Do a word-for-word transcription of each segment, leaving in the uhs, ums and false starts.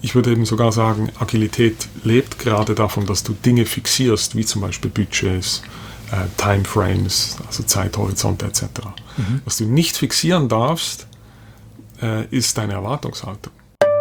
ich würde eben sogar sagen, Agilität lebt gerade davon, dass du Dinge fixierst, wie zum Beispiel Budgets, äh, Timeframes, also Zeithorizonte et cetera. Mhm. Was du nicht fixieren darfst, äh, ist deine Erwartungshaltung.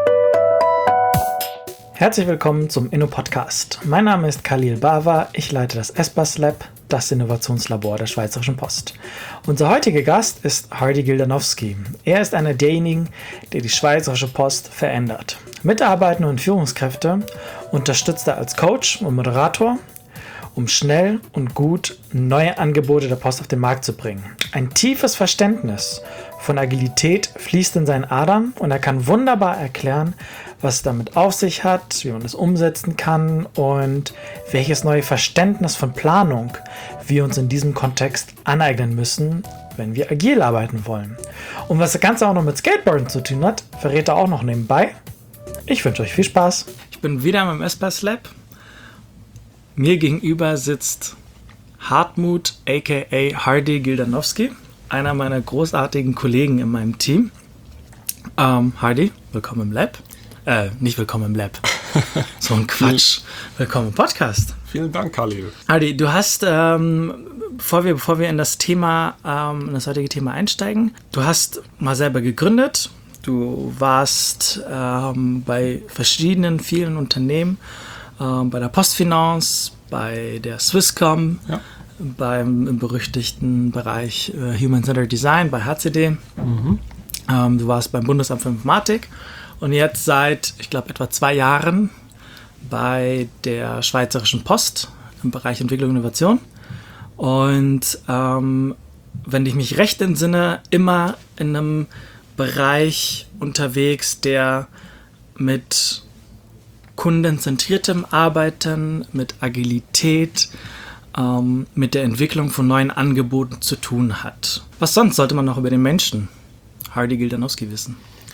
Herzlich willkommen zum Inno-Podcast. Mein Name ist Khalil Bava, ich leite das Espas Lab, das Innovationslabor der Schweizerischen Post. Unser heutiger Gast ist Hardy Gildanowski. Er ist einer derjenigen, der die Schweizerische Post verändert. Mitarbeitende und Führungskräfte unterstützt er als Coach und Moderator, um schnell und gut neue Angebote der Post auf den Markt zu bringen. Ein tiefes Verständnis von Agilität fließt in seinen Adern und er kann wunderbar erklären, was es damit auf sich hat, wie man es umsetzen kann und welches neue Verständnis von Planung wir uns in diesem Kontext aneignen müssen, wenn wir agil arbeiten wollen. Und was das Ganze auch noch mit Skateboarden zu tun hat, verrät er auch noch nebenbei. Ich wünsche euch viel Spaß. Ich bin wieder im Espas Lab. Mir gegenüber sitzt Hartmut aka Hardy Gildanowski, einer meiner großartigen Kollegen in meinem Team. Ähm, Hardy, willkommen im Lab. Äh, nicht willkommen im Lab. So ein Quatsch. Willkommen im Podcast. Vielen Dank, Khalil. Hardy, du hast, ähm, bevor wir, bevor wir in das Thema, ähm, in das heutige Thema einsteigen, du hast mal selber gegründet. Du warst ähm, bei verschiedenen, vielen Unternehmen, ähm, bei der Postfinance, bei der Swisscom, ja. beim im berüchtigten Bereich äh, Human-Centered Design bei H C D. Mhm. Ähm, du warst beim Bundesamt für Informatik. Und jetzt seit, ich glaube, etwa zwei Jahren bei der Schweizerischen Post im Bereich Entwicklung und Innovation. Und ähm, wenn ich mich recht entsinne, immer in einem Bereich unterwegs, der mit kundenzentriertem Arbeiten, mit Agilität, ähm, mit der Entwicklung von neuen Angeboten zu tun hat. Was sonst sollte man noch über den Menschen Hardy Gildanowski wissen?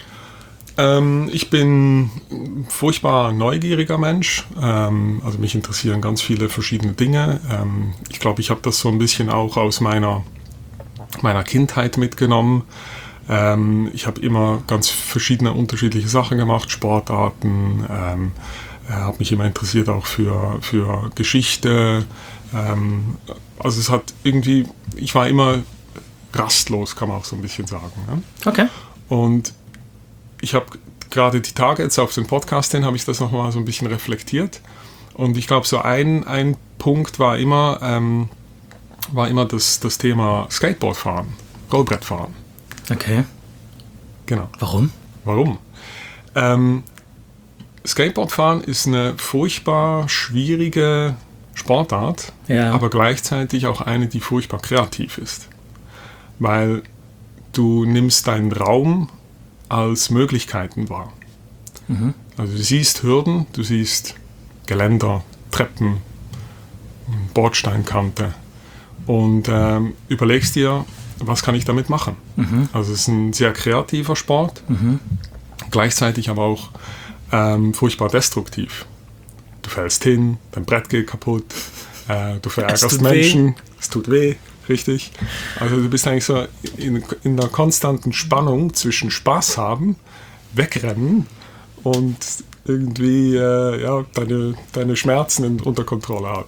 Ähm, ich bin ein furchtbar neugieriger Mensch. Ähm, also mich interessieren ganz viele verschiedene Dinge. Ähm, ich glaube, ich habe das so ein bisschen auch aus meiner, meiner Kindheit mitgenommen. Ähm, ich habe immer ganz verschiedene unterschiedliche Sachen gemacht, Sportarten, ähm, äh, habe mich immer interessiert auch für, für Geschichte. Ähm, also es hat irgendwie, ich war immer rastlos, kann man auch so ein bisschen sagen. Ne? Okay. Und ich habe gerade die Tage jetzt auf den Podcast hin, habe ich das nochmal so ein bisschen reflektiert. Und ich glaube, so ein, ein Punkt war immer, ähm, war immer das, das Thema Skateboardfahren, Rollbrettfahren. Okay. Genau. Warum? Warum? Ähm, Skateboardfahren ist eine furchtbar schwierige Sportart, ja. aber gleichzeitig auch eine, die furchtbar kreativ ist. Weil du nimmst deinen Raum als Möglichkeiten wahr. Mhm. Also du siehst Hürden, du siehst Geländer, Treppen, Bordsteinkante und ähm, überlegst dir, was kann ich damit machen? Mhm. Also es ist ein sehr kreativer Sport, mhm. gleichzeitig aber auch ähm, furchtbar destruktiv. Du fällst hin, dein Brett geht kaputt, äh, du verärgerst Menschen, weh. Es tut weh. Richtig. Also du bist eigentlich so in, in einer konstanten Spannung zwischen Spaß haben, wegrennen und irgendwie äh, ja, deine, deine Schmerzen in, unter Kontrolle haben.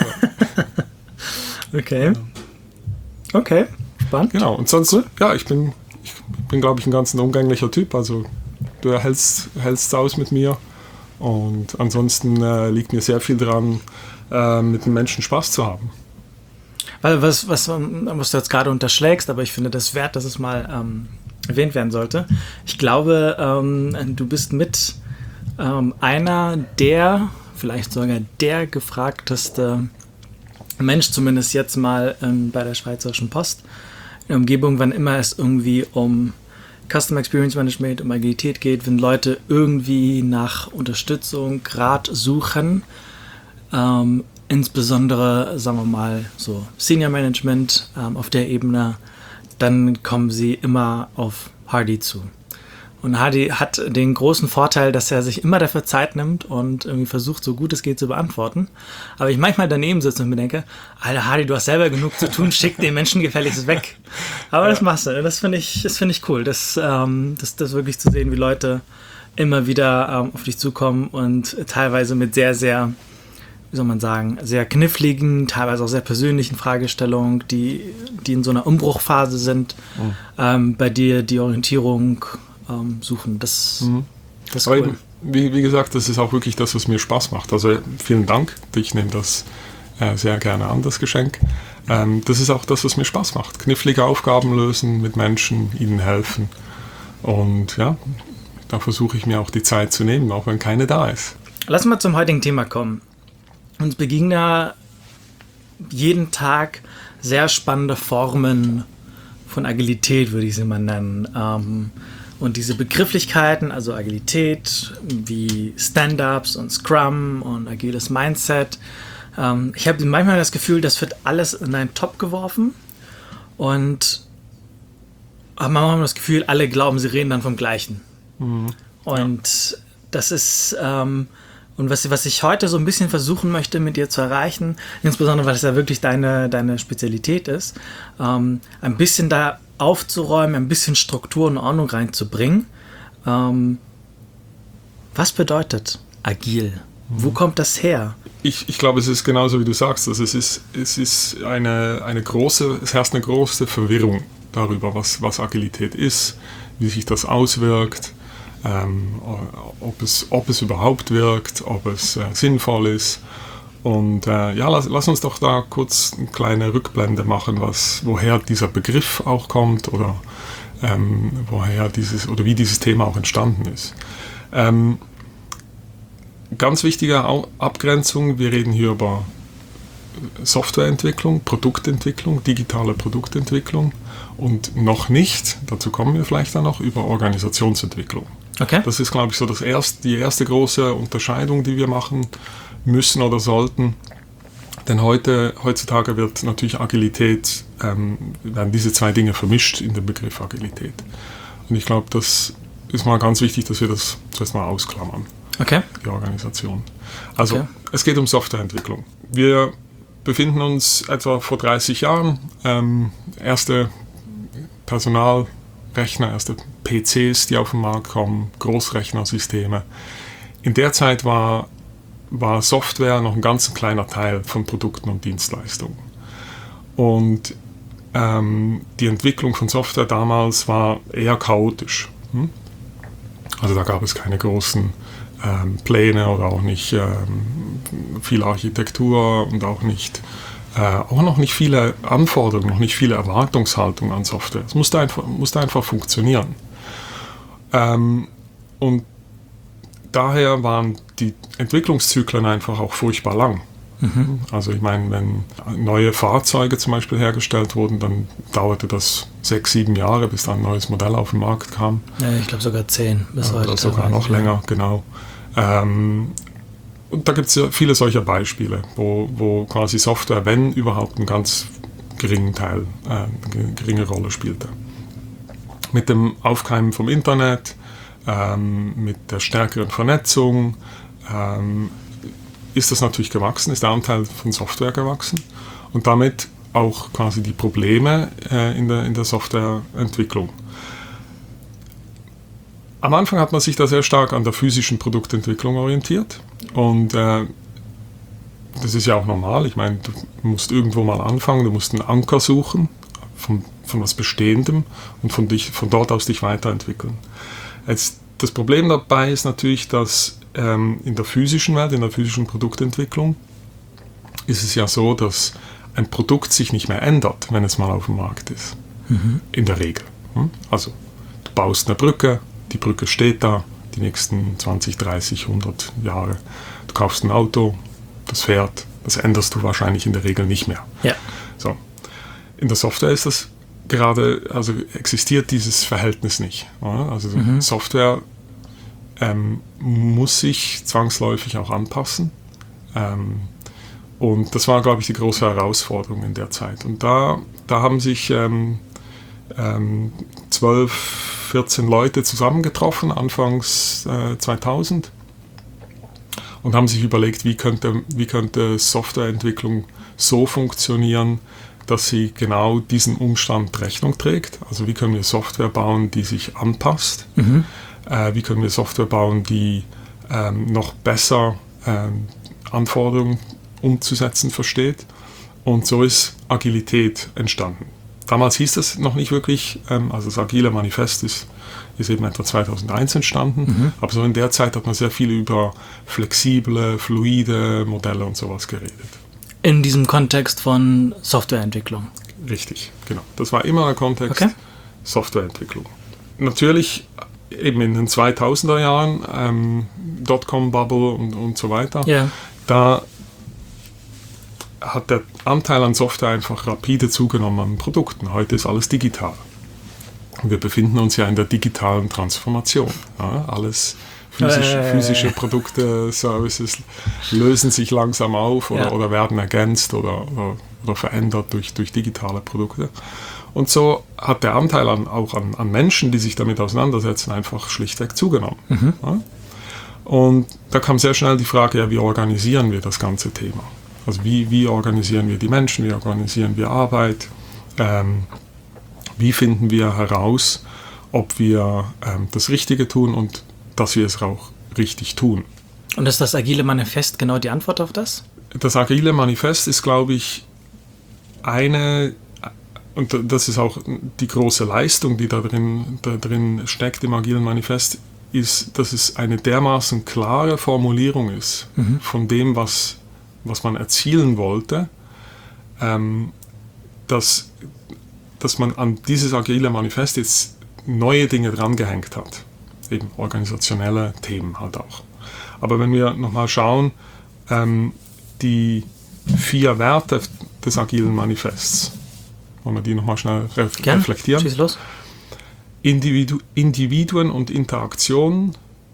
Okay. Okay, spannend. Genau, und sonst, ja, ich bin, ich bin glaube ich, ein ganz umgänglicher Typ. Also du hältst es aus mit mir und ansonsten äh, liegt mir sehr viel dran, äh, mit den Menschen Spaß zu haben. Weil was, was, was du jetzt gerade unterschlägst, aber ich finde das wert, dass es mal ähm, erwähnt werden sollte. Ich glaube, ähm, du bist mit ähm, einer der, vielleicht sogar der gefragteste Mensch, zumindest jetzt mal ähm, bei der Schweizerischen Post, in der Umgebung, wann immer es irgendwie um Customer Experience Management, um Agilität geht, wenn Leute irgendwie nach Unterstützung, Rat suchen, ähm, insbesondere, sagen wir mal, so Senior Management ähm, auf der Ebene, dann kommen sie immer auf Hardy zu. Und Hardy hat den großen Vorteil, dass er sich immer dafür Zeit nimmt und irgendwie versucht, so gut es geht zu beantworten. Aber ich manchmal daneben sitze und mir denke, Alter Hardy, du hast selber genug zu tun, schick den Menschen gefälligst weg. Aber ja. Das machst du, das finde ich, das finde ich cool, das, ähm, das, das wirklich zu sehen, wie Leute immer wieder ähm, auf dich zukommen und teilweise mit sehr, sehr, wie soll man sagen, sehr kniffligen, teilweise auch sehr persönlichen Fragestellungen, die, die in so einer Umbruchphase sind, mhm. ähm, bei dir die Orientierung ähm, suchen. Das, mhm. das ist cool. Eben, wie, wie gesagt, das ist auch wirklich das, was mir Spaß macht. Also vielen Dank, ich nehme das äh, sehr gerne an, das Geschenk. Ähm, das ist auch das, was mir Spaß macht. Knifflige Aufgaben lösen, mit Menschen, ihnen helfen. Und ja, da versuche ich mir auch die Zeit zu nehmen, auch wenn keine da ist. Lass mal zum heutigen Thema kommen. Uns begegnen ja jeden Tag sehr spannende Formen von Agilität, würde ich sie mal nennen. Ähm, und diese Begrifflichkeiten, also Agilität, wie Stand-Ups und Scrum und agiles Mindset, ähm, ich habe manchmal das Gefühl, das wird alles in einen Topf geworfen und aber manchmal haben wir das Gefühl, alle glauben, sie reden dann vom Gleichen. Mhm. Und ja. das ist, ähm, und was, was ich heute so ein bisschen versuchen möchte, mit dir zu erreichen, insbesondere weil es ja wirklich deine, deine Spezialität ist, ähm, ein bisschen da aufzuräumen, ein bisschen Struktur und Ordnung reinzubringen. Ähm, was bedeutet agil? Mhm. Wo kommt das her? Ich, ich glaube, es ist genauso, wie du sagst. Also es ist, es ist eine, eine große, es herrscht eine große Verwirrung darüber, was, was Agilität ist, wie sich das auswirkt, ähm, ob, es, ob es überhaupt wirkt, ob es äh, sinnvoll ist. Und äh, ja, lass, lass uns doch da kurz eine kleine Rückblende machen, was, woher dieser Begriff auch kommt oder ähm, woher dieses oder wie dieses Thema auch entstanden ist. Ähm, ganz wichtige Abgrenzung, wir reden hier über Softwareentwicklung, Produktentwicklung, digitale Produktentwicklung und noch nicht, dazu kommen wir vielleicht dann noch, über Organisationsentwicklung. Okay. Das ist, glaube ich, so das erste, die erste große Unterscheidung, die wir machen müssen oder sollten. Denn heute, heutzutage wird natürlich Agilität, ähm, werden diese zwei Dinge vermischt in dem Begriff Agilität. Und ich glaube, das ist mal ganz wichtig, dass wir das zuerst mal ausklammern. Okay. Die Organisation. Also, okay. Es geht um Softwareentwicklung. Wir befinden uns etwa vor dreißig Jahren, ähm, erste Personalrechner, erste P Cs, die auf den Markt kommen, Großrechnersysteme. In der Zeit war, war Software noch ein ganz kleiner Teil von Produkten und Dienstleistungen. Und ähm, die Entwicklung von Software damals war eher chaotisch. Hm? Also da gab es keine großen ähm, Pläne oder auch nicht ähm, viel Architektur und auch nicht äh, auch noch nicht viele Anforderungen, noch nicht viele Erwartungshaltung an Software. Es musste einfach, musste einfach funktionieren. Ähm, und daher waren die Entwicklungszyklen einfach auch furchtbar lang. Mhm. Also ich meine, wenn neue Fahrzeuge zum Beispiel hergestellt wurden, dann dauerte das sechs, sieben Jahre, bis dann ein neues Modell auf den Markt kam. Ja, ich glaube sogar zehn bis ja, heute. Oder sogar noch länger, genau. Ähm, und da gibt es ja viele solcher Beispiele, wo, wo quasi Software, wenn überhaupt, einen ganz geringen Teil, äh, eine geringe Rolle spielte. Mit dem Aufkeimen vom Internet, ähm, mit der stärkeren Vernetzung, ähm, ist das natürlich gewachsen, ist der Anteil von Software gewachsen und damit auch quasi die Probleme äh, in der, in der Softwareentwicklung. Am Anfang hat man sich da sehr stark an der physischen Produktentwicklung orientiert und äh, das ist ja auch normal. Ich meine, du musst irgendwo mal anfangen, du musst einen Anker suchen von, von was Bestehendem und von, dich, von dort aus dich weiterentwickeln. Jetzt, das Problem dabei ist natürlich, dass ähm, in der physischen Welt, in der physischen Produktentwicklung ist es ja so, dass ein Produkt sich nicht mehr ändert, wenn es mal auf dem Markt ist. Mhm. In der Regel. Also du baust eine Brücke, die Brücke steht da die nächsten zwanzig, dreißig, hundert Jahre. Du kaufst ein Auto, das fährt, das änderst du wahrscheinlich in der Regel nicht mehr. Ja. So. In der Software ist das gerade, also existiert dieses Verhältnis nicht. Also mhm. Software ähm, muss sich zwangsläufig auch anpassen. Ähm, und das war, glaube ich, die große Herausforderung in der Zeit. Und da, da haben sich ähm, ähm, zwölf, vierzehn Leute zusammengetroffen, anfangs äh, zweitausend, und haben sich überlegt, wie könnte, wie könnte Softwareentwicklung so funktionieren, dass sie genau diesen Umstand Rechnung trägt. Also wie können wir Software bauen, die sich anpasst, mhm. äh, wie können wir Software bauen, die ähm, noch besser ähm, Anforderungen umzusetzen versteht. Und so ist Agilität entstanden. Damals hieß das noch nicht wirklich, ähm, also das Agile Manifest ist, ist eben etwa zweitausendeins entstanden, mhm. aber so in der Zeit hat man sehr viel über flexible, fluide Modelle und sowas geredet. In diesem Kontext von Softwareentwicklung? Richtig, genau. Das war immer der Kontext okay. Softwareentwicklung. Natürlich eben in den zweitausender Jahren, ähm, Dotcom-Bubble und, und so weiter, yeah. da hat der Anteil an Software einfach rapide zugenommen an Produkten. Heute ist alles digital. Wir befinden uns ja in der digitalen Transformation. Ja, alles physische, äh. physische Produkte, Services lösen sich langsam auf oder, ja. oder werden ergänzt oder, oder, oder verändert durch, durch digitale Produkte. Und so hat der Anteil an, auch an, an Menschen, die sich damit auseinandersetzen, einfach schlichtweg zugenommen. Mhm. Ja? Und da kam sehr schnell die Frage, ja, wie organisieren wir das ganze Thema? Also wie, wie organisieren wir die Menschen, wie organisieren wir Arbeit, ähm, wie finden wir heraus, ob wir ähm, das Richtige tun und dass wir es auch richtig tun. Und ist das Agile Manifest genau die Antwort auf das? Das Agile Manifest ist, glaube ich, eine, und das ist auch die große Leistung, die da drin, da drin steckt im Agilen Manifest, ist, dass es eine dermaßen klare Formulierung ist mhm. von dem, was was man erzielen wollte, ähm, dass, dass man an dieses Agile Manifest jetzt neue Dinge drangehängt hat. Eben organisationelle Themen halt auch. Aber wenn wir nochmal schauen, ähm, die vier Werte des Agilen Manifests, wollen wir die nochmal schnell re- Gern. reflektieren? Schieß los. Individu- Individuen und Interaktionen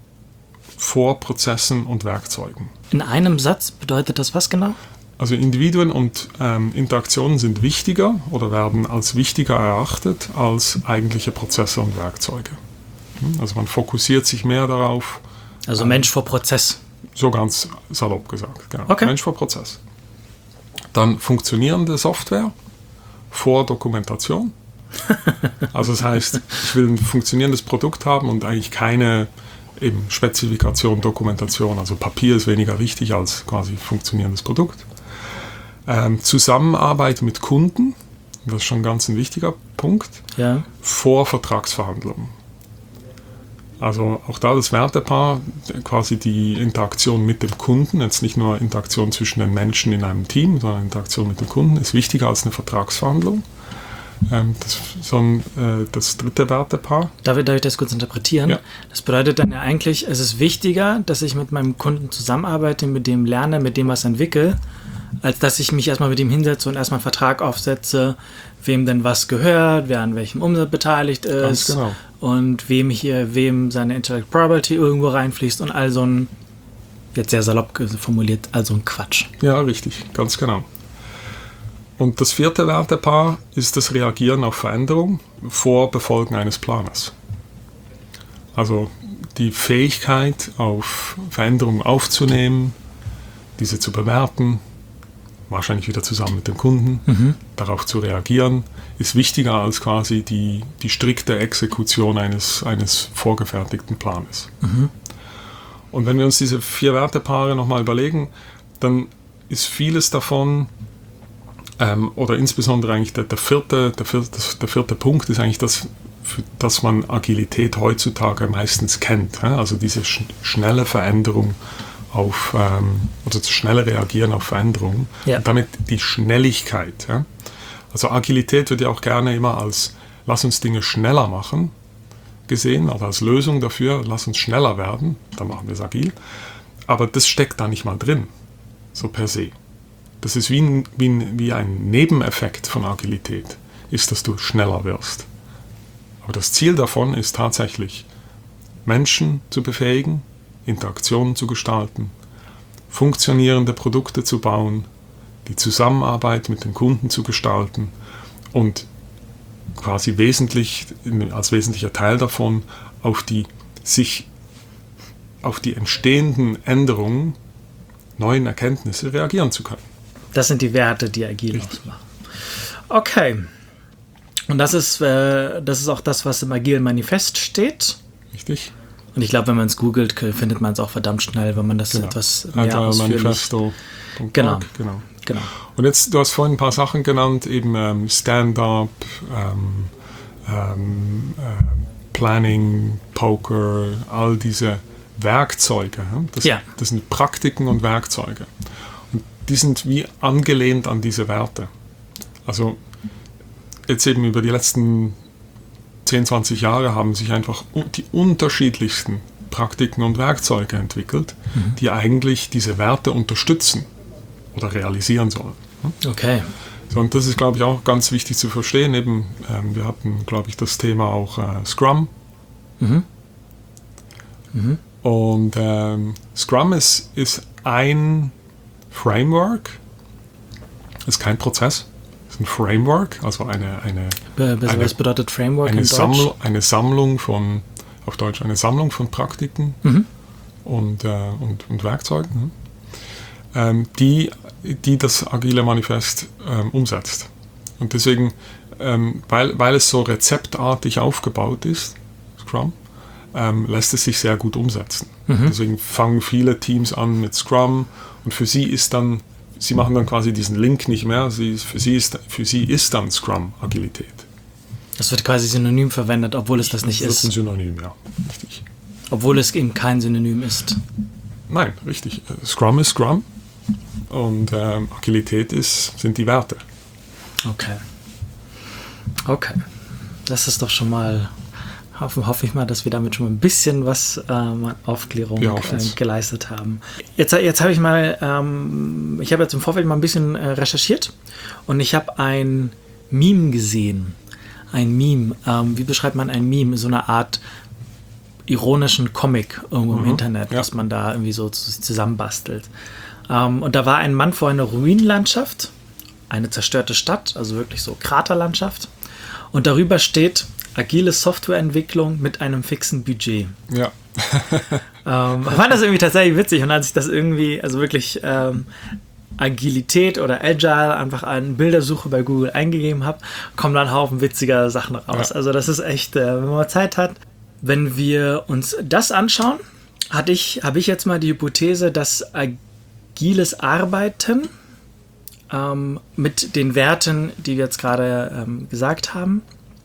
vor Prozessen und Werkzeugen. In einem Satz bedeutet das was genau? Also Individuen und ähm, Interaktionen sind wichtiger oder werden als wichtiger erachtet als eigentliche Prozesse und Werkzeuge. Also man fokussiert sich mehr darauf. Also ähm, Mensch vor Prozess. So ganz salopp gesagt. Genau. Okay. Mensch vor Prozess. Dann funktionierende Software vor Dokumentation. Also das heißt, ich will ein funktionierendes Produkt haben und eigentlich keine eben Spezifikation, Dokumentation, also Papier ist weniger wichtig als quasi funktionierendes Produkt. Ähm, Zusammenarbeit mit Kunden, das ist schon ganz ein wichtiger Punkt, ja. vor Vertragsverhandlungen. Also auch da das Wertepaar, quasi die Interaktion mit dem Kunden, jetzt nicht nur Interaktion zwischen den Menschen in einem Team, sondern Interaktion mit dem Kunden ist wichtiger als eine Vertragsverhandlung. Ähm, das, so ein, äh, das dritte Wertepaar. Darf ich, darf ich das kurz interpretieren? Ja. Das bedeutet dann ja eigentlich, es ist wichtiger, dass ich mit meinem Kunden zusammenarbeite, mit dem lerne, mit dem was entwickle, als dass ich mich erstmal mit ihm hinsetze und erstmal einen Vertrag aufsetze, wem denn was gehört, wer an welchem Umsatz beteiligt ist. Ganz genau. Und wem hier, wem seine Intellectual Property irgendwo reinfließt und all so ein, jetzt sehr salopp formuliert, all so ein Quatsch. Ja, richtig, ganz genau. Und das vierte Wertepaar ist das Reagieren auf Veränderung vor Befolgen eines Planes. Also die Fähigkeit, auf Veränderungen aufzunehmen, diese zu bewerten, wahrscheinlich wieder zusammen mit dem Kunden, mhm. darauf zu reagieren, ist wichtiger als quasi die, die strikte Exekution eines, eines vorgefertigten Planes. Mhm. Und wenn wir uns diese vier Wertepaare nochmal überlegen, dann ist vieles davon, ähm, oder insbesondere eigentlich der, der, vierte, der, vierte, der vierte Punkt ist eigentlich das, für das man Agilität heutzutage meistens kennt. Ja? Also diese sch- schnelle Veränderung auf, ähm, oder das schnelle Reagieren auf Veränderungen. Ja. Und damit die Schnelligkeit. Ja? Also Agilität wird ja auch gerne immer als lass uns Dinge schneller machen gesehen, also als Lösung dafür, lass uns schneller werden, dann machen wir es agil. Aber das steckt da nicht mal drin, so per se. Das ist wie ein, wie ein, wie ein Nebeneffekt von Agilität, ist, dass du schneller wirst. Aber das Ziel davon ist tatsächlich, Menschen zu befähigen, Interaktionen zu gestalten, funktionierende Produkte zu bauen, die Zusammenarbeit mit den Kunden zu gestalten und quasi wesentlich, als wesentlicher Teil davon auf die sich auf die entstehenden Änderungen, neuen Erkenntnisse reagieren zu können. Das sind die Werte, die agil ausmachen. Okay. Und das ist, äh, das ist auch das, was im Agilen Manifest steht. Richtig. Und ich glaube, wenn man es googelt, findet man es auch verdammt schnell, wenn man das genau. etwas mehr Agile ausführlich... Manifesto. Genau. genau. genau. Und jetzt, du hast vorhin ein paar Sachen genannt, eben ähm, Stand-up, ähm, ähm, äh, Planning, Poker, all diese Werkzeuge. Das, ja. das sind Praktiken und Werkzeuge. Und die sind wie angelehnt an diese Werte. Also jetzt eben über die letzten zehn, zwanzig Jahre haben sich einfach die unterschiedlichsten Praktiken und Werkzeuge entwickelt, mhm. die eigentlich diese Werte unterstützen oder realisieren sollen. Okay. So, und das ist, glaube ich, auch ganz wichtig zu verstehen. Eben, ähm, wir hatten, glaube ich, das Thema auch äh, Scrum. Mhm. Mhm. Und ähm, Scrum ist, ist ein Framework, ist kein Prozess. Ein Framework, also eine, eine, Be- was eine, bedeutet Framework eine, in Samml- Deutsch? eine Sammlung von, auf Deutsch, eine Sammlung von Praktiken mhm. und, äh, und, und Werkzeugen, ähm, die, die das Agile Manifest ähm, umsetzt. Und deswegen, ähm, weil, weil es so rezeptartig aufgebaut ist, Scrum, ähm, lässt es sich sehr gut umsetzen. Mhm. Deswegen fangen viele Teams an mit Scrum und für sie ist dann Sie machen dann quasi diesen Link nicht mehr. Sie, für, sie ist, für sie ist dann Scrum Agilität. Das wird quasi synonym verwendet, obwohl es das nicht das ist. Das ist ein Synonym, ja. Richtig. Obwohl es eben kein Synonym ist. Nein, richtig. Scrum ist Scrum und ähm, Agilität ist, sind die Werte. Okay. Okay. Das ist doch schon mal... Hoffe, hoffe ich mal, dass wir damit schon mal ein bisschen was ähm, Aufklärung äh, geleistet haben. Jetzt, jetzt habe ich mal, ähm, ich habe jetzt im Vorfeld mal ein bisschen äh, recherchiert und ich habe ein Meme gesehen. Ein Meme. Ähm, wie beschreibt man ein Meme? So eine Art ironischen Comic irgendwo mhm. im Internet, ja. was man da irgendwie so zusammenbastelt. Ähm, und da war ein Mann vor einer Ruinenlandschaft, eine zerstörte Stadt, also wirklich so Kraterlandschaft. Und darüber steht: agile Softwareentwicklung mit einem fixen Budget. Ja. ähm, ich fand das irgendwie tatsächlich witzig und als ich das irgendwie, also wirklich ähm, Agilität oder Agile einfach an Bildersuche bei Google eingegeben habe, kommen dann ein Haufen witziger Sachen raus. Ja. Also das ist echt, äh, wenn man mal Zeit hat, wenn wir uns das anschauen, hatte ich, habe ich jetzt mal die Hypothese, dass agiles Arbeiten ähm, mit den Werten, die wir jetzt gerade ähm, gesagt haben,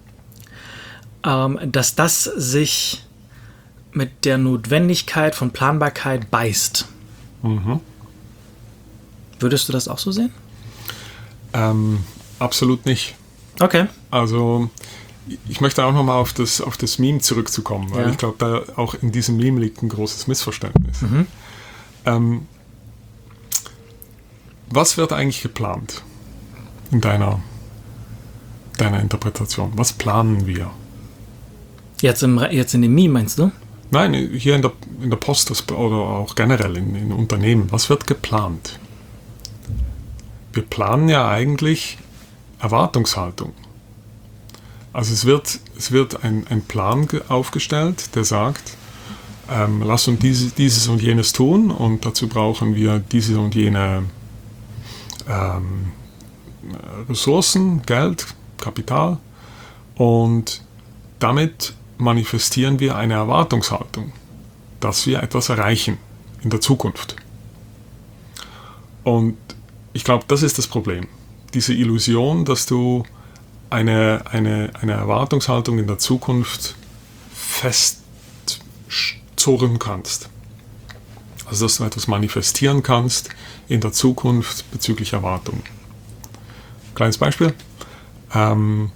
dass das sich mit der Notwendigkeit von Planbarkeit beißt. Mhm. Würdest du das auch so sehen? Ähm, absolut nicht. Okay. Also ich möchte auch nochmal auf das, auf das Meme zurückzukommen, weil ja. ich glaube, da auch in diesem Meme liegt ein großes Missverständnis. Mhm. Ähm, was wird eigentlich geplant in deiner, deiner Interpretation? Was planen wir? Jetzt, im, jetzt in dem Meme, meinst du? Nein, hier in der, in der Post oder auch generell in, in Unternehmen. Was wird geplant? Wir planen ja eigentlich Erwartungshaltung. Also es wird, es wird ein, ein Plan aufgestellt, der sagt, ähm, lass uns diese, dieses und jenes tun und dazu brauchen wir diese und jene ähm, Ressourcen, Geld, Kapital und damit manifestieren wir eine Erwartungshaltung, dass wir etwas erreichen in der Zukunft. Und ich glaube, das ist das Problem. Diese Illusion, dass du eine, eine, eine Erwartungshaltung in der Zukunft festzurren kannst. Also, dass du etwas manifestieren kannst in der Zukunft bezüglich Erwartungen. Kleines Beispiel. Ähm,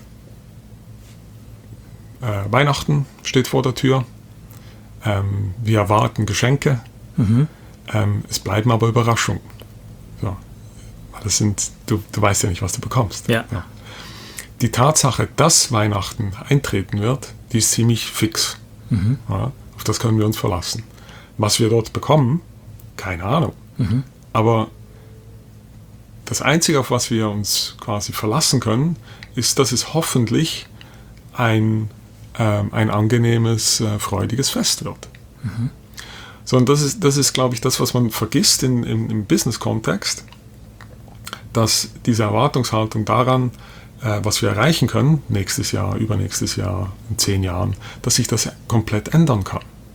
Äh, Weihnachten steht vor der Tür. Ähm, wir erwarten Geschenke. Mhm. Ähm, es bleiben aber Überraschungen. So. Das sind, du, du weißt ja nicht, was du bekommst. Ja. Ja. Die Tatsache, dass Weihnachten eintreten wird, die ist ziemlich fix. Mhm. Ja, auf das können wir uns verlassen. Was wir dort bekommen, keine Ahnung. Mhm. Aber das Einzige, auf was wir uns quasi verlassen können, ist, dass es hoffentlich ein ein angenehmes, äh, freudiges Fest wird. Mhm. So, und das ist, das ist, glaube ich, das, was man vergisst in, in, im Business-Kontext, dass diese Erwartungshaltung daran, äh, was wir erreichen können, nächstes Jahr, übernächstes Jahr, in zehn Jahren, dass sich das komplett ändern kann.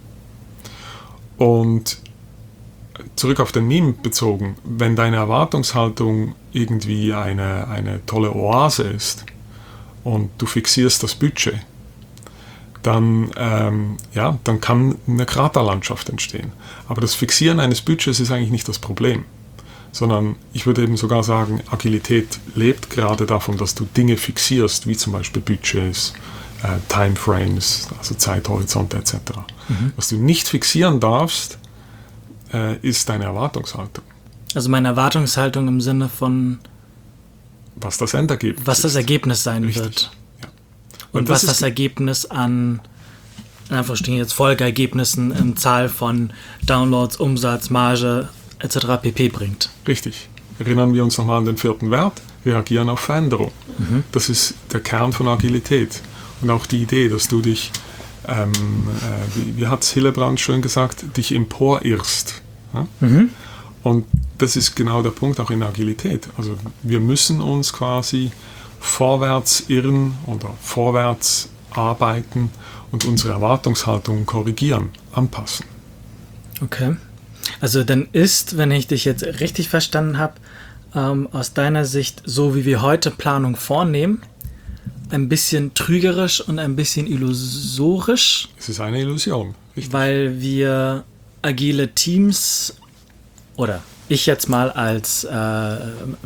Und zurück auf den Meme bezogen, wenn deine Erwartungshaltung irgendwie eine, eine tolle Oase ist und du fixierst das Budget, dann, ähm, ja, dann kann eine Kraterlandschaft entstehen. Aber das Fixieren eines Budgets ist eigentlich nicht das Problem, sondern ich würde eben sogar sagen, Agilität lebt gerade davon, dass du Dinge fixierst, wie zum Beispiel Budgets, äh, Timeframes, also Zeithorizonte et cetera. Mhm. Was du nicht fixieren darfst, äh, ist deine Erwartungshaltung. Also meine Erwartungshaltung im Sinne von was das Endergebnis was das ist. Ergebnis sein Richtig. wird. Ja. Und, Und was das das Ergebnis an, in Anführungsstrichen jetzt Folgeergebnissen in Zahl von Downloads, Umsatz, Marge et cetera pp. Bringt. Richtig. Erinnern wir uns nochmal an den vierten Wert. Reagieren auf Veränderung. Mhm. Das ist der Kern von Agilität. Und auch die Idee, dass du dich, ähm, äh, wie, wie hat es Hillebrand schön gesagt, dich emporirrst. Ja? Mhm. Und das ist genau der Punkt auch in Agilität. Also wir müssen uns quasi vorwärts irren oder vorwärts arbeiten und unsere Erwartungshaltung korrigieren, anpassen. Okay. Also dann ist, wenn ich dich jetzt richtig verstanden habe, ähm, aus deiner Sicht, so wie wir heute Planung vornehmen, ein bisschen trügerisch und ein bisschen illusorisch. Es ist eine Illusion. Richtig. Weil wir agile Teams oder ich jetzt mal als, äh,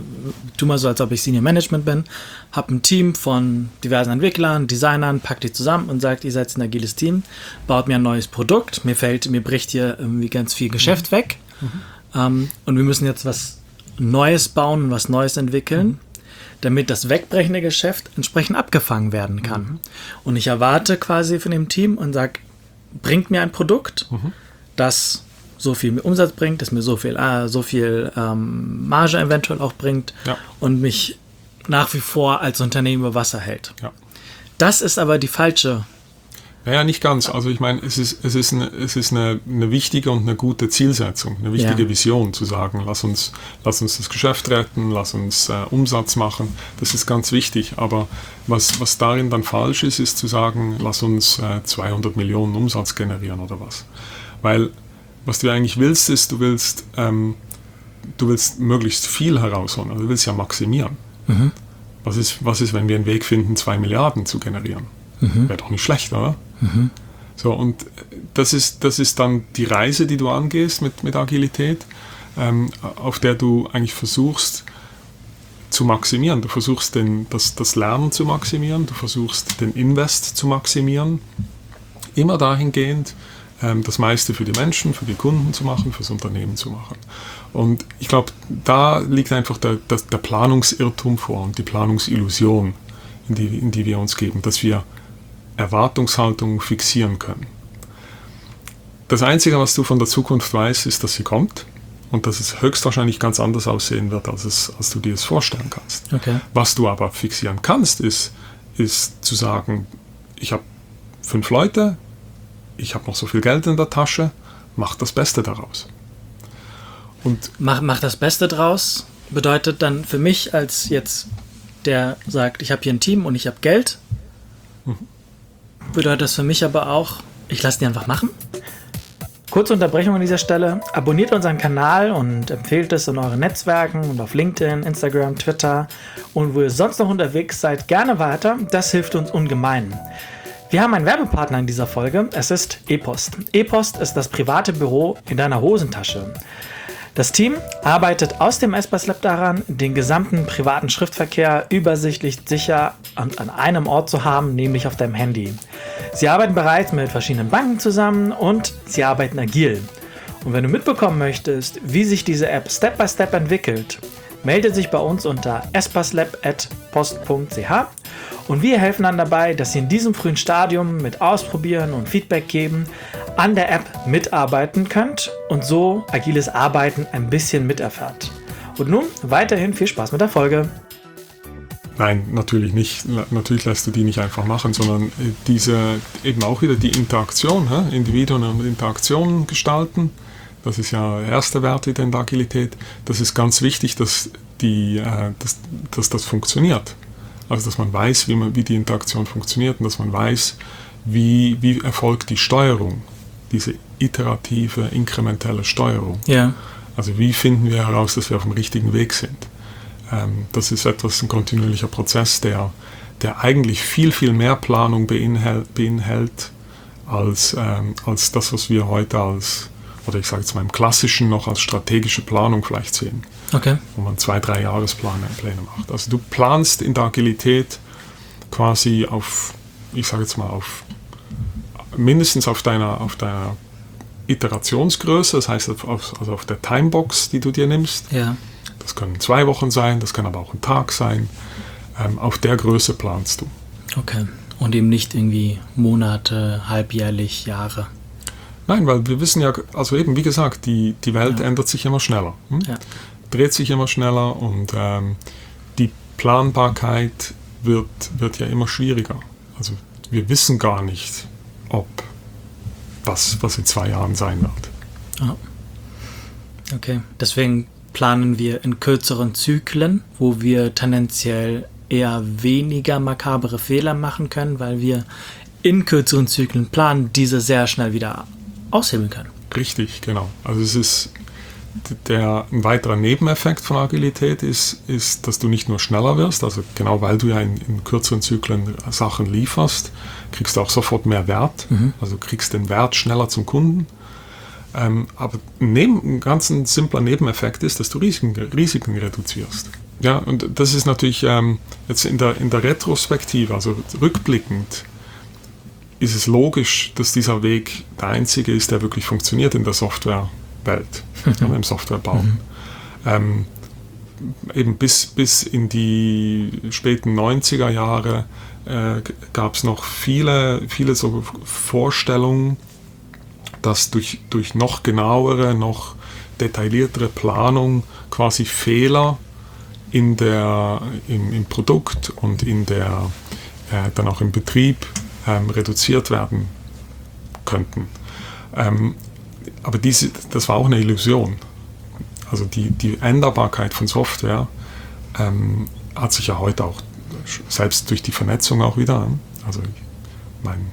tu mal so, als ob ich Senior Management bin, habe ein Team von diversen Entwicklern, Designern, packt die zusammen und sagt, ihr seid ein agiles Team, baut mir ein neues Produkt, mir fällt, mir bricht hier irgendwie ganz viel Geschäft mhm. weg mhm. Ähm, und wir müssen jetzt was Neues bauen, was Neues entwickeln, mhm. damit das wegbrechende Geschäft entsprechend abgefangen werden kann. Mhm. Und ich erwarte quasi von dem Team und sage, bringt mir ein Produkt, mhm. das so viel Umsatz bringt, das mir so viel, äh, so viel ähm, Marge eventuell auch bringt ja. und mich nach wie vor als Unternehmen über Wasser hält. Ja. Das ist aber die falsche. Naja, nicht ganz. Also ich meine, es ist, es ist, eine, es ist eine, eine wichtige und eine gute Zielsetzung, eine wichtige ja. Vision zu sagen, lass uns, lass uns das Geschäft retten, lass uns äh, Umsatz machen. Das ist ganz wichtig. Aber was, was darin dann falsch ist, ist zu sagen, lass uns äh, zweihundert Millionen Umsatz generieren oder was. Weil was du eigentlich willst, ist, du willst, ähm, du willst möglichst viel herausholen. Also du willst ja maximieren. Mhm. Was ist, was ist, wenn wir einen Weg finden, zwei Milliarden zu generieren? Mhm. Wäre doch nicht schlecht, oder? Mhm. So, und das ist, das ist dann die Reise, die du angehst mit, mit Agilität, ähm, auf der du eigentlich versuchst zu maximieren. Du versuchst den, das, das Lernen zu maximieren, du versuchst den Invest zu maximieren. Immer dahingehend, das meiste für die Menschen, für die Kunden zu machen, fürs Unternehmen zu machen. Und ich glaube, da liegt einfach der, der, der Planungsirrtum vor und die Planungsillusion, in die, in die wir uns geben, dass wir Erwartungshaltung fixieren können. Das Einzige, was du von der Zukunft weißt, ist, dass sie kommt und dass es höchstwahrscheinlich ganz anders aussehen wird, als, es, als du dir es vorstellen kannst. Okay. Was du aber fixieren kannst, ist, ist zu sagen, ich habe fünf Leute, ich habe noch so viel Geld in der Tasche, mach das Beste daraus. Und mach, mach das Beste draus bedeutet dann für mich als jetzt, der sagt, ich habe hier ein Team und ich habe Geld, mhm. bedeutet das für mich aber auch, ich lasse die einfach machen? Kurze Unterbrechung an dieser Stelle. Abonniert unseren Kanal und empfehlt es in euren Netzwerken und auf LinkedIn, Instagram, Twitter und wo ihr sonst noch unterwegs seid, gerne weiter. Das hilft uns ungemein. Wir haben einen Werbepartner in dieser Folge. Es ist ePost. ePost ist das private Büro in deiner Hosentasche. Das Team arbeitet aus dem Espas Lab daran, den gesamten privaten Schriftverkehr übersichtlich, sicher und an einem Ort zu haben, nämlich auf deinem Handy. Sie arbeiten bereits mit verschiedenen Banken zusammen und sie arbeiten agil. Und wenn du mitbekommen möchtest, wie sich diese App Step by Step entwickelt, melde dich bei uns unter espaslab at post punkt c h und wir helfen dann dabei, dass Sie in diesem frühen Stadium mit Ausprobieren und Feedback geben an der App mitarbeiten könnt und so agiles Arbeiten ein bisschen miterfahrt. Und nun weiterhin viel Spaß mit der Folge. Nein, natürlich nicht. Natürlich lässt du die nicht einfach machen, sondern diese eben auch wieder die Interaktion, hä? Individuen und Interaktionen gestalten. Das ist ja der erste Wert wieder in der Agilität. Das ist ganz wichtig, dass, die, äh, dass, dass das funktioniert. Also dass man weiß, wie, man, wie die Interaktion funktioniert und dass man weiß, wie, wie erfolgt die Steuerung diese iterative, inkrementelle Steuerung. Ja. Also wie finden wir heraus, dass wir auf dem richtigen Weg sind? Ähm, das ist etwas, ein kontinuierlicher Prozess, der, der eigentlich viel, viel mehr Planung beinhält, beinhält als, ähm, als das, was wir heute als, oder ich sage jetzt mal im Klassischen noch als strategische Planung vielleicht sehen. Okay. Wo man zwei, drei Jahrespläne Pläne macht. Also du planst in der Agilität quasi auf, ich sage jetzt mal auf, mindestens auf deiner, auf deiner Iterationsgröße, das heißt auf, also auf der Timebox, die du dir nimmst. Ja. Das können zwei Wochen sein, das kann aber auch ein Tag sein. Ähm, auf der Größe planst du. Okay. Und eben nicht irgendwie Monate, halbjährlich, Jahre. Nein, weil wir wissen ja, also eben wie gesagt, die, die Welt ja. ändert sich immer schneller. Hm? Ja. Dreht sich immer schneller und ähm, die Planbarkeit wird, wird ja immer schwieriger. Also wir wissen gar nicht, ob was, was in zwei Jahren sein wird. Ah. Okay, deswegen planen wir in kürzeren Zyklen, wo wir tendenziell eher weniger makabere Fehler machen können, weil wir in kürzeren Zyklen planen, diese sehr schnell wieder aushebeln können. Richtig, genau. Also es ist der, ein weiterer Nebeneffekt von Agilität ist, ist, dass du nicht nur schneller wirst, also genau weil du ja in, in kürzeren Zyklen Sachen lieferst, kriegst du auch sofort mehr Wert, mhm. also du kriegst den Wert schneller zum Kunden. Ähm, aber neben, ein ganz ein simpler Nebeneffekt ist, dass du Risiken, Risiken reduzierst. Ja, und das ist natürlich ähm, jetzt in der, in der Retrospektive, also rückblickend, ist es logisch, dass dieser Weg der einzige ist, der wirklich funktioniert in der Softwarewelt, mhm. im Softwarebau. Mhm. Ähm, eben bis, bis in die späten neunziger Jahre äh, gab es noch viele, viele so Vorstellungen, dass durch, durch noch genauere, noch detailliertere Planung quasi Fehler in der, im, im Produkt und in der, äh, dann auch im Betrieb ähm, reduziert werden könnten. Ähm, aber diese, das war auch eine Illusion. Also die, die Änderbarkeit von Software ähm, hat sich ja heute auch, selbst durch die Vernetzung auch wieder, also mein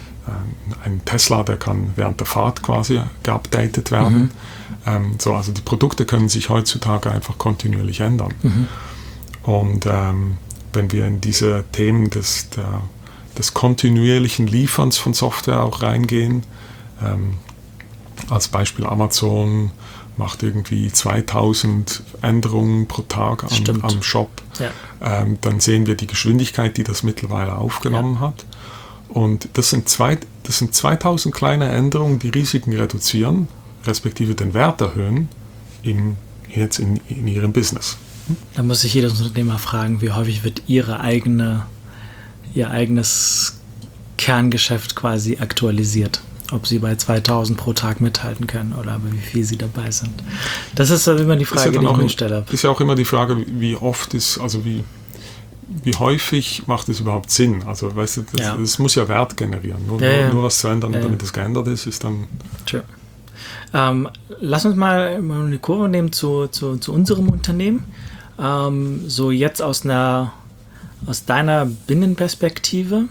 ein Tesla, der kann während der Fahrt quasi geupdatet werden. Mhm. Ähm, so, also die Produkte können sich heutzutage einfach kontinuierlich ändern. Mhm. Und ähm, wenn wir in diese Themen des, der, des kontinuierlichen Lieferns von Software auch reingehen, ähm, als Beispiel Amazon macht irgendwie zweitausend Änderungen pro Tag am, am Shop, ja. ähm, dann sehen wir die Geschwindigkeit, die das mittlerweile aufgenommen ja. hat. Und das sind, zwei, das sind zweitausend kleine Änderungen, die Risiken reduzieren, respektive den Wert erhöhen, im, jetzt in, in ihrem Business. Da muss sich jeder Unternehmer fragen, wie häufig wird ihre eigene, ihr eigenes Kerngeschäft quasi aktualisiert. Ob sie bei zweitausend pro Tag mithalten können oder wie viel sie dabei sind. Das ist immer die Frage, ja die ich mir stelle. Ist ja auch immer die Frage, wie oft ist, also wie... Wie häufig macht es überhaupt Sinn? Also, weißt du, das, ja. das muss ja Wert generieren. Nur, ja, ja. nur, nur was zu ändern, ja, damit es geändert ist, ist dann... Sure. Ähm, lass uns mal eine Kurve nehmen zu, zu, zu unserem Unternehmen. Ähm, so jetzt aus, einer, aus deiner Binnenperspektive,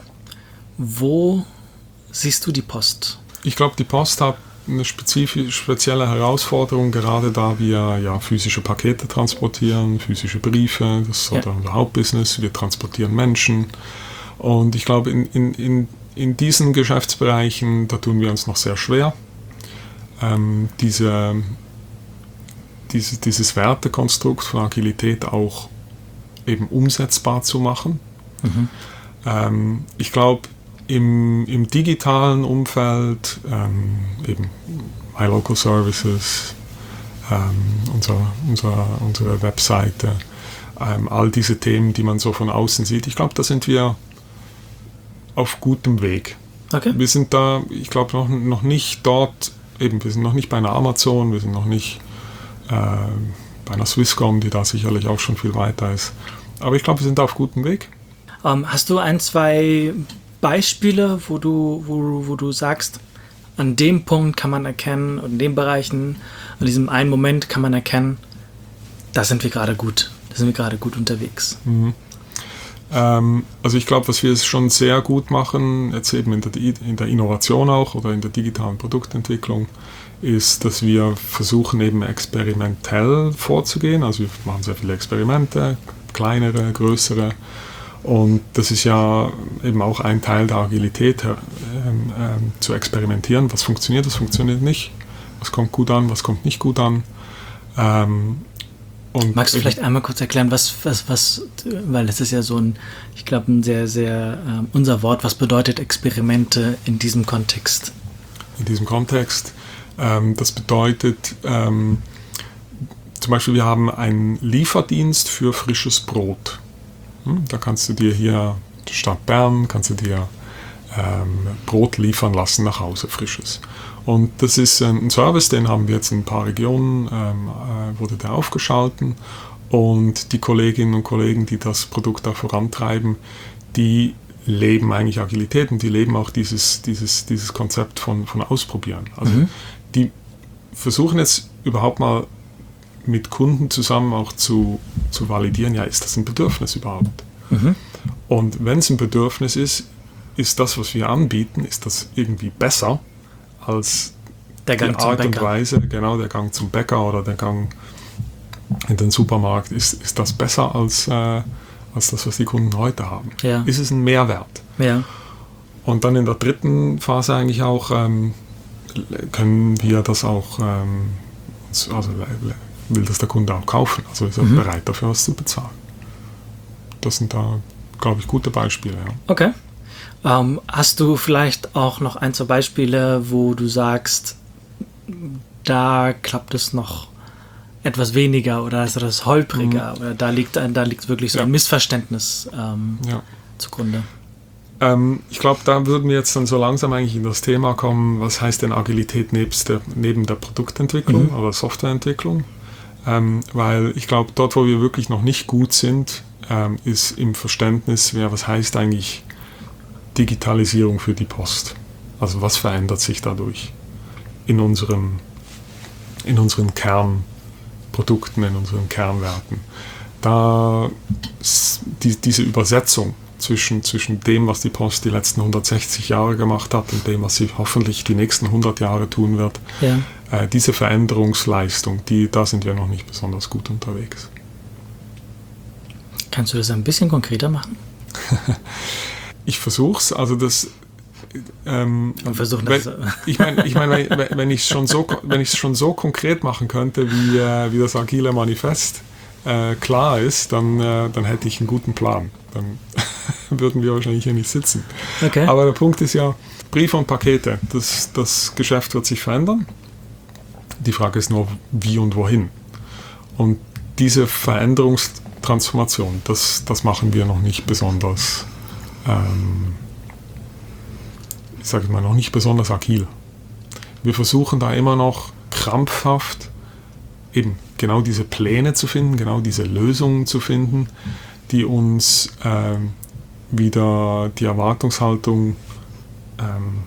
wo siehst du die Post? Ich glaube, die Post hat eine spezifisch, spezielle Herausforderung, gerade da wir ja physische Pakete transportieren, physische Briefe, das ist ja. unser Hauptbusiness, wir transportieren Menschen und ich glaube, in, in, in, in diesen Geschäftsbereichen, da tun wir uns noch sehr schwer, ähm, diese, diese, dieses Wertekonstrukt von Agilität auch eben umsetzbar zu machen. Mhm. Ähm, ich glaube, Im, im digitalen Umfeld, ähm, eben My Local Services, ähm, unser, unser, unsere Webseite, ähm, all diese Themen, die man so von außen sieht, ich glaube, da sind wir auf gutem Weg. Okay. Wir sind da, ich glaube, noch, noch nicht dort, eben, wir sind noch nicht bei einer Amazon, wir sind noch nicht äh, bei einer Swisscom, die da sicherlich auch schon viel weiter ist. Aber ich glaube, wir sind da auf gutem Weg. Um, hast du ein, zwei Beispiele, wo du, wo, wo du sagst, an dem Punkt kann man erkennen, und in den Bereichen, an diesem einen Moment kann man erkennen, da sind wir gerade gut, da sind wir gerade gut unterwegs. Mhm. Ähm, also ich glaube, was wir schon sehr gut machen, jetzt eben in der, in der Innovation auch oder in der digitalen Produktentwicklung, ist, dass wir versuchen eben experimentell vorzugehen. Also wir machen sehr viele Experimente, kleinere, größere. Und das ist ja eben auch ein Teil der Agilität, ähm, ähm, zu experimentieren. Was funktioniert, was funktioniert nicht. Was kommt gut an, was kommt nicht gut an. Ähm, und Magst du vielleicht einmal kurz erklären, was, was, was, weil das ist ja so ein, ich glaube, ein sehr, sehr, äh, unser Wort, was bedeutet Experimente in diesem Kontext? In diesem Kontext, ähm, das bedeutet, ähm, zum Beispiel wir haben einen Lieferdienst für frisches Brot. Hm, da kannst du dir hier, die Stadt Bern, kannst du dir ähm, Brot liefern lassen nach Hause, frisches. Und das ist ein Service, den haben wir jetzt in ein paar Regionen, ähm, äh, wurde der aufgeschalten, und die Kolleginnen und Kollegen, die das Produkt da vorantreiben, die leben eigentlich Agilität und die leben auch dieses, dieses, dieses Konzept von, von Ausprobieren. Also mhm. die versuchen jetzt überhaupt mal mit Kunden zusammen auch zu, zu validieren, ja, ist das ein Bedürfnis überhaupt? Mhm. Und wenn es ein Bedürfnis ist, ist das, was wir anbieten, ist das irgendwie besser als der Gang die Art zum und Weise, genau, der Gang zum Bäcker oder der Gang in den Supermarkt, ist, ist das besser als, äh, als das, was die Kunden heute haben? Ja. Ist es ein Mehrwert? Ja. Und dann in der dritten Phase eigentlich auch, ähm, können wir das auch, ähm, also will das der Kunde auch kaufen, also ist er mhm. bereit dafür was zu bezahlen. Das sind da, glaube ich, gute Beispiele. Ja. Okay. Ähm, hast du vielleicht auch noch ein, zwei Beispiele, wo du sagst, da klappt es noch etwas weniger oder ist das holpriger mhm. oder da liegt, da liegt wirklich so ja. ein Missverständnis ähm, ja. zugrunde? Ähm, ich glaube, da würden wir jetzt dann so langsam eigentlich in das Thema kommen, was heißt denn Agilität nebst der, neben der Produktentwicklung mhm. oder Softwareentwicklung? Ähm, weil ich glaube, dort, wo wir wirklich noch nicht gut sind, ähm, ist im Verständnis, ja, was heißt eigentlich Digitalisierung für die Post? Also was verändert sich dadurch in, unserem, in unseren Kernprodukten, in unseren Kernwerten? Da die, diese Übersetzung zwischen, zwischen dem, was die Post die letzten hundertsechzig Jahre gemacht hat und dem, was sie hoffentlich die nächsten hundert Jahre tun wird, ja. äh, diese Veränderungsleistung, die, da sind wir noch nicht besonders gut unterwegs. Kannst du das ein bisschen konkreter machen? Ich versuch's, also das ähm, Und versuchen wenn, das ich meine, ich mein, wenn, wenn ich es schon so wenn ich es schon so konkret machen könnte, wie, äh, wie das Agile Manifest äh, klar ist, dann, äh, dann hätte ich einen guten Plan. Dann würden wir wahrscheinlich hier nicht sitzen. Okay. Aber der Punkt ist ja, Briefe und Pakete, das, das Geschäft wird sich verändern. Die Frage ist nur, wie und wohin. Und diese Veränderungstransformation, das, das machen wir noch nicht besonders Ähm, ich sage mal, noch nicht besonders agil. Wir versuchen da immer noch krampfhaft eben genau diese Pläne zu finden, genau diese Lösungen zu finden, die uns ähm, wieder die Erwartungshaltung ähm,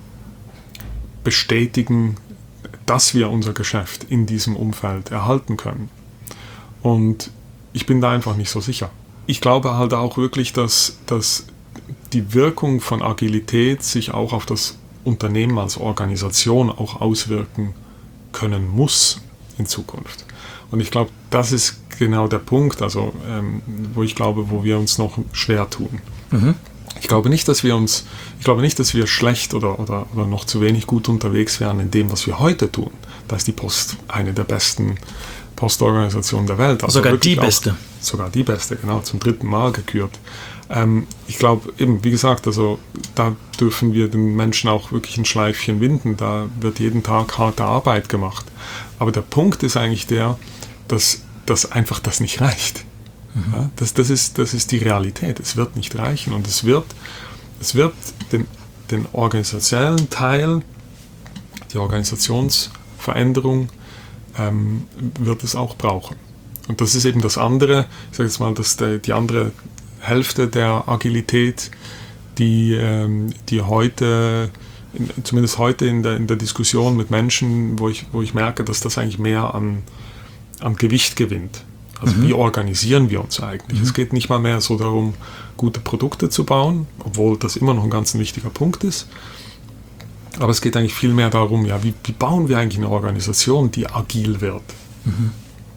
bestätigen, dass wir unser Geschäft in diesem Umfeld erhalten können. Und ich bin da einfach nicht so sicher. Ich glaube halt auch wirklich, dass, dass die Wirkung von Agilität sich auch auf das Unternehmen als Organisation auch auswirken können muss in Zukunft. Und ich glaube, das ist genau der Punkt, also ähm, wo ich glaube, wo wir uns noch schwer tun. Mhm. Ich glaube nicht, dass wir uns, ich glaube nicht, dass wir schlecht oder, oder, oder noch zu wenig gut unterwegs wären in dem, was wir heute tun. Da ist die Post eine der besten Postorganisationen der Welt. Also sogar die beste. Auch, sogar die beste, genau, zum dritten Mal gekürt. Ähm, ich glaube eben, wie gesagt, also da dürfen wir den Menschen auch wirklich ein Schleifchen winden. Da wird jeden Tag harte Arbeit gemacht. Aber der Punkt ist eigentlich der, dass, dass einfach das nicht reicht. Mhm. Ja, das, das, ist, das ist die Realität. Es wird nicht reichen und es wird, es wird den, den organisationellen Teil, die Organisationsveränderung, ähm, wird es auch brauchen. Und das ist eben das andere, ich sage jetzt mal, dass der, die andere Hälfte der Agilität, die, ähm, die heute, in, zumindest heute in der, in der Diskussion mit Menschen, wo ich, wo ich merke, dass das eigentlich mehr an, an Gewicht gewinnt. Also Mhm. wie organisieren wir uns eigentlich? Mhm. Es geht nicht mal mehr so darum, gute Produkte zu bauen, obwohl das immer noch ein ganz wichtiger Punkt ist. Aber es geht eigentlich viel mehr darum, ja, wie, wie bauen wir eigentlich eine Organisation, die agil wird? Mhm.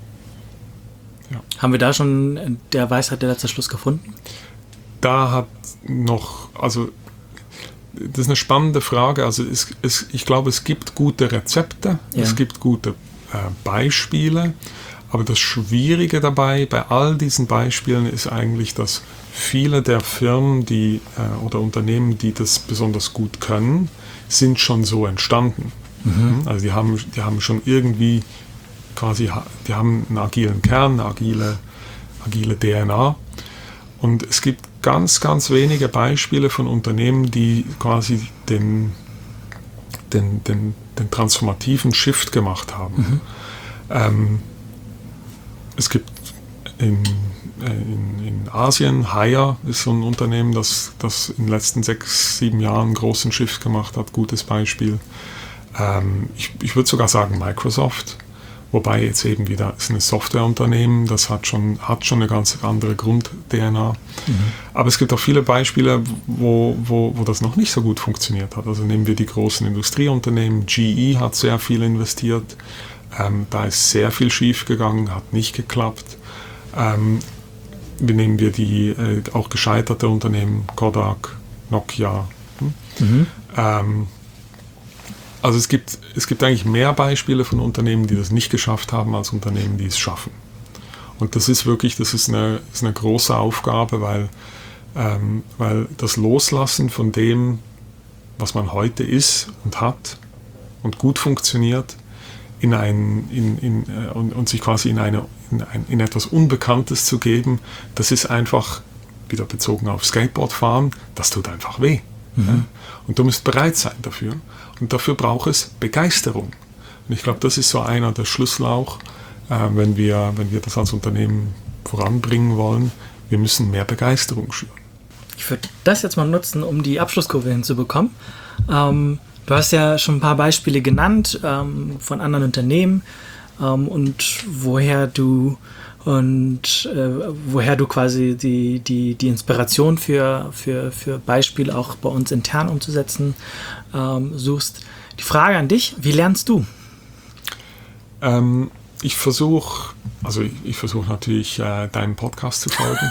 Ja. Haben wir da schon der Weisheit der letzte Schluss gefunden? Da hat noch, also das ist eine spannende Frage. Also es, es, ich glaube, es gibt gute Rezepte, Ja. es gibt gute äh, Beispiele, aber das Schwierige dabei bei all diesen Beispielen ist eigentlich, dass viele der Firmen die, äh, oder Unternehmen, die das besonders gut können, sind schon so entstanden. Mhm. Also die haben, die haben schon irgendwie quasi, die haben einen agilen Kern, eine agile, agile D N A. Und es gibt ganz, ganz wenige Beispiele von Unternehmen, die quasi den, den, den, den transformativen Shift gemacht haben. Mhm. Ähm, es gibt in, in, in Asien, Haier ist so ein Unternehmen, das, das in den letzten sechs, sieben Jahren einen großen Shift gemacht hat, gutes Beispiel. Ähm, ich ich würde sogar sagen Microsoft, wobei jetzt eben wieder ist ein Softwareunternehmen, das hat schon, hat schon eine ganz andere Grund-D N A. Mhm. Aber es gibt auch viele Beispiele, wo, wo, wo das noch nicht so gut funktioniert hat. Also nehmen wir die großen Industrieunternehmen, G E hat sehr viel investiert, ähm, da ist sehr viel schief gegangen, hat nicht geklappt. Ähm, wir nehmen wir die äh, auch gescheiterte Unternehmen, Kodak, Nokia. Hm? Mhm. Ähm, also es gibt, es gibt eigentlich mehr Beispiele von Unternehmen, die das nicht geschafft haben, als Unternehmen, die es schaffen. Und das ist wirklich, das ist eine, ist eine große Aufgabe, weil, ähm, weil das Loslassen von dem, was man heute ist und hat und gut funktioniert, in ein, in, in, äh, und, und sich quasi in, eine, in, ein, in etwas Unbekanntes zu geben, das ist einfach, wieder bezogen auf Skateboardfahren, das tut einfach weh. Mhm. Ja? Und du musst bereit sein dafür. Und dafür braucht es Begeisterung. Und ich glaube, das ist so einer der Schlüssel auch, äh, wenn wir, wenn wir das als Unternehmen voranbringen wollen. Wir müssen mehr Begeisterung schüren. Ich würde das jetzt mal nutzen, um die Abschlusskurve hinzubekommen. Ähm, du hast ja schon ein paar Beispiele genannt ähm, von anderen Unternehmen ähm, und woher du und äh, woher du quasi die, die, die Inspiration für, für, für Beispiele auch bei uns intern umzusetzen ähm, suchst. Die Frage an dich, wie lernst du? Ähm, ich versuche, also ich, ich versuche natürlich äh, deinem Podcast zu folgen.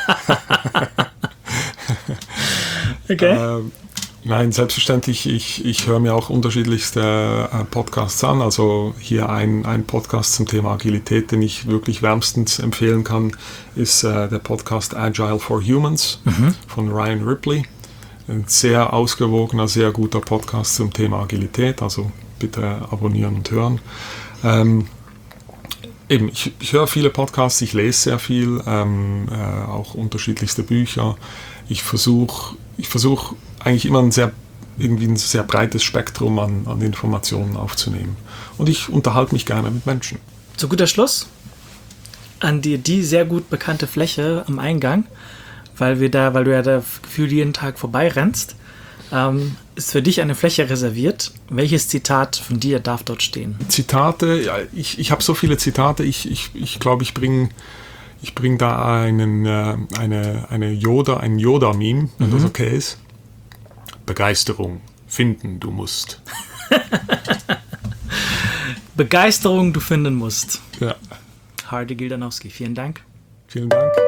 Okay. Ähm, Nein, selbstverständlich, ich, ich höre mir auch unterschiedlichste äh, Podcasts an. Also hier ein, ein Podcast zum Thema Agilität, den ich wirklich wärmstens empfehlen kann, ist äh, der Podcast Agile for Humans mhm. von Ryan Ripley. Ein sehr ausgewogener, sehr guter Podcast zum Thema Agilität, also bitte abonnieren und hören. Ähm, eben, ich, ich höre viele Podcasts, ich lese sehr viel, ähm, äh, auch unterschiedlichste Bücher. Ich versuche ich versuch eigentlich immer ein sehr, irgendwie ein sehr breites Spektrum an, an Informationen aufzunehmen. Und ich unterhalte mich gerne mit Menschen. Zu guter Schluss an dir die sehr gut bekannte Fläche am Eingang, weil wir da, weil du ja da gefühlt jeden Tag vorbeirennst, ähm, ist für dich eine Fläche reserviert. Welches Zitat von dir darf dort stehen? Zitate, ja, ich, ich habe so viele Zitate, ich, ich, ich glaube, ich bringe ich bring da einen, äh, eine, eine Yoda, ein Yoda-Meme, wenn mhm. das okay ist. Begeisterung finden du musst. Begeisterung du finden musst. Ja. Hardy Gildanowski, vielen Dank. Vielen Dank.